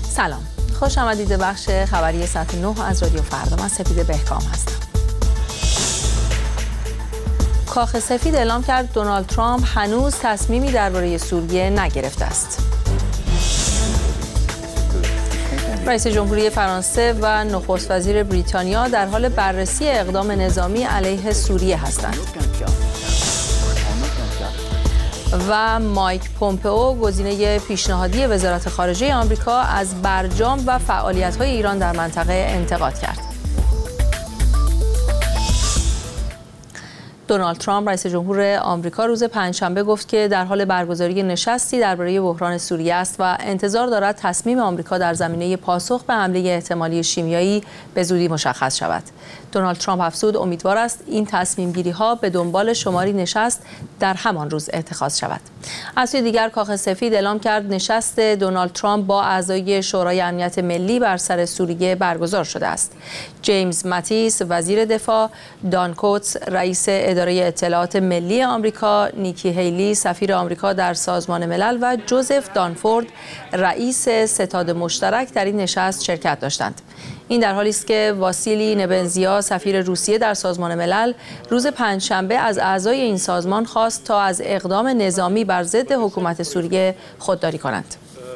سلام، خوش آمدید به بخش خبری ساعت 9 از رادیو فردا. من سپید بهکام هستم. کاخ سفید اعلام کرد دونالد ترامپ هنوز تصمیمی درباره سوریه نگرفته است. رئیس جمهوری فرانسه و نخست وزیر بریتانیا در حال بررسی اقدام نظامی علیه سوریه هستند. و مایک پومپئو گزینه پیشنهادی وزارت خارجه آمریکا از برجام و فعالیت‌های ایران در منطقه انتقاد کرد. دونالد ترامپ رئیس جمهور آمریکا روز پنجشنبه گفت که در حال برگزاری نشستی درباره بحران سوریه است و انتظار دارد تصمیم آمریکا در زمینه پاسخ به حمله احتمالی شیمیایی به زودی مشخص شود. دونالد ترامپ افزود امیدوار است این تصمیم گیری ها به دنبال شماری نشست در همان روز اتخاذ شود. از سوی دیگر کاخ سفید اعلام کرد نشست دونالد ترامپ با اعضای شورای امنیت ملی بر سر سوریه برگزار شده است. جیمز ماتیس وزیر دفاع، دان کوتس رئیس اداره اطلاعات ملی آمریکا، نیکی هیلی سفیر آمریکا در سازمان ملل و جوزف دانفورد رئیس ستاد مشترک در این نشست شرکت داشتند. این در حالی است که واسیلی نبنزیا سفیر روسیه در سازمان ملل روز پنجشنبه از اعضای این سازمان خواست تا از اقدام نظامی بر ضد حکومت سوریه خودداری کنند.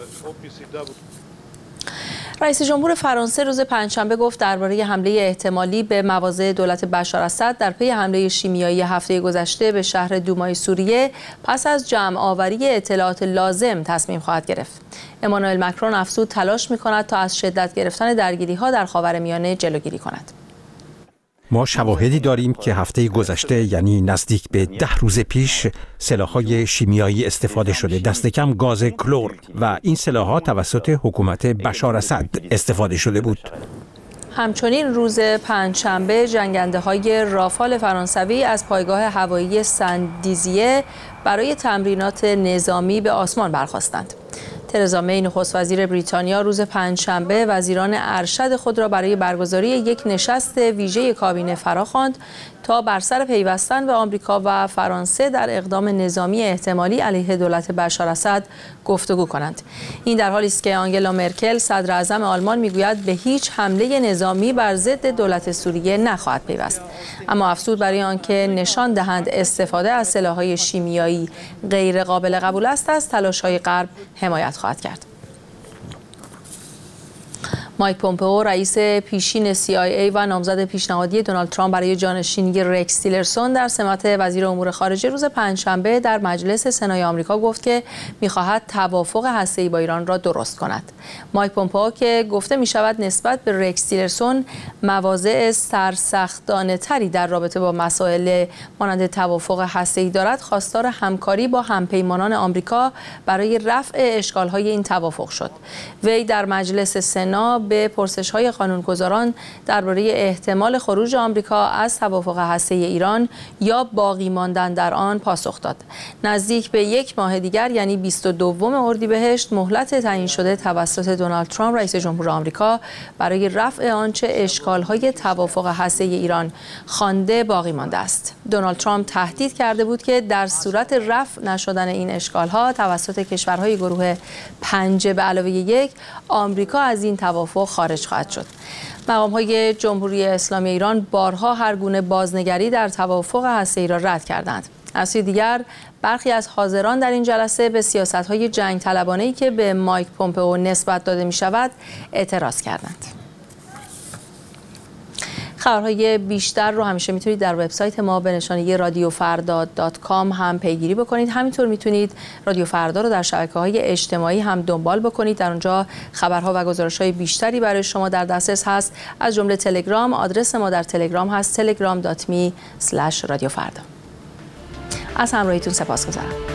رئیس جمهور فرانسه روز پنجشنبه گفت درباره حمله احتمالی به مواضع دولت بشار اسد در پی حمله شیمیایی هفته گذشته به شهر دومای سوریه پس از جمع آوری اطلاعات لازم تصمیم خواهد گرفت. امانوئل مکرون افزود تلاش می‌کند تا از شدت گرفتن درگیری‌ها در خاورمیانه جلوگیری کند. ما شواهدی داریم که هفته گذشته یعنی نزدیک به 10 روز پیش سلاح‌های شیمیایی استفاده شده، دست کم گاز کلور، و این سلاح‌ها توسط حکومت بشار اسد استفاده شده بود. همچنین روز پنجشنبه جنگنده‌های رافال فرانسوی از پایگاه هوایی سن-دیزیه برای تمرینات نظامی به آسمان برخاستند. ترزا می نخست وزیر بریتانیا روز پنجشنبه وزیران ارشد خود را برای برگزاری یک نشست ویژه کابینه فراخواند تا بر سر پیوستن به آمریکا و فرانسه در اقدام نظامی احتمالی علیه دولت بشار اسد گفتگو کنند. این در حالی است که آنگلا مرکل صدر اعظم آلمان میگوید به هیچ حمله نظامی بر ضد دولت سوریه نخواهد پیوست، اما افزود برای آنکه نشان دهند استفاده از سلاح‌های شیمیایی غیر قابل قبول است از تلاش‌های غرب حمایت خواهد کرد. مایک پومپئو رئیس پیشین CIA و نامزد پیشنهادی دونالد ترامپ برای جانشینی رکس تیلرسون در سمت وزیر امور خارجه روز پنجشنبه در مجلس سنای آمریکا گفت که می‌خواهد توافق هسته‌ای با ایران را درست کند. مایک پومپئو که گفته می‌شود نسبت به رکس تیلرسون مواضع سرسختانه‌تری در رابطه با مسائل مانند توافق هسته‌ای دارد، خواستار همکاری با همپیمانان آمریکا برای رفع اشکال‌های این توافق شد. وی در مجلس سنا به پرسش‌های قانونگذاران درباره احتمال خروج آمریکا از توافق هسته‌ای ایران یا باقی ماندن در آن پاسخ داد. نزدیک به یک ماه دیگر یعنی 22 اردیبهشت مهلت تعیین شده توسط دونالد ترامپ رئیس جمهور آمریکا برای رفع آنچه اشکال‌های توافق هسته‌ای ایران خوانده باقی مانده است. دونالد ترامپ تهدید کرده بود که در صورت رفع نشدن این اشکال‌ها توسط کشورهای گروه 5+1 آمریکا از این توافق خارج خواهد شد. مقام‌های جمهوری اسلامی ایران بارها هر گونه بازنگری در توافق هسته‌ای را رد کردند. از سوی دیگر برخی از حاضران در این جلسه به سیاست‌های جنگ طلبانه‌ای که به مایک پومپئو نسبت داده می‌شود اعتراض کردند. خبرهای بیشتر رو همیشه میتونید در وبسایت ما به نشانی radiofrda.com هم پیگیری بکنید. همینطور میتونید رادیو فردا رو در شبکه‌های اجتماعی هم دنبال بکنید. در اونجا خبرها و گزارش‌های بیشتری برای شما در دسترس هست، از جمله تلگرام. آدرس ما در تلگرام هست telegram.me/radiofrda. از همراهیتون سپاسگزارم.